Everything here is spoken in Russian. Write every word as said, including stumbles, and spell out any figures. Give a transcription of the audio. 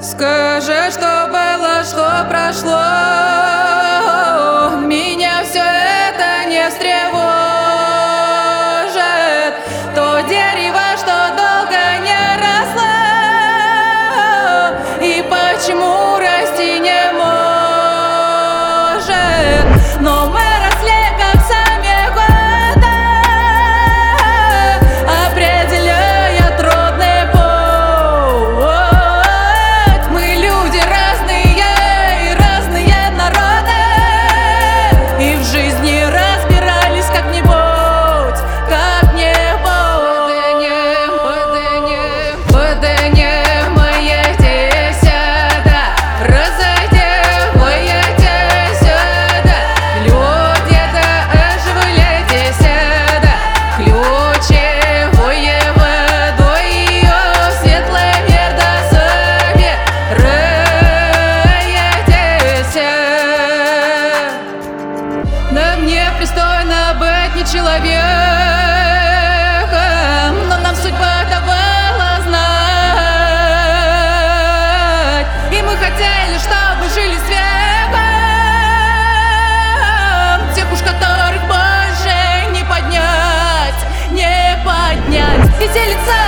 Скажи, что было, что прошло. Меня все это не встревожит. То дерево, что долго не росло, и почему расти не может. Но мы росли, как сами годы, определяя трудный путь. Мы люди разные и разные народы, и в жизни разбирались как-нибудь, как-нибудь. Подынем, подынем, моя сюда, разойдемся сюда, люди-то оживляйте сюда, ключевое водой ее светлый мир до собираетесь. Да мне пристойно быть не человеком, но нам судьба давала знать, и мы хотели, чтобы жили с веком, тех уж которых больше не поднять, не поднять. И те лица,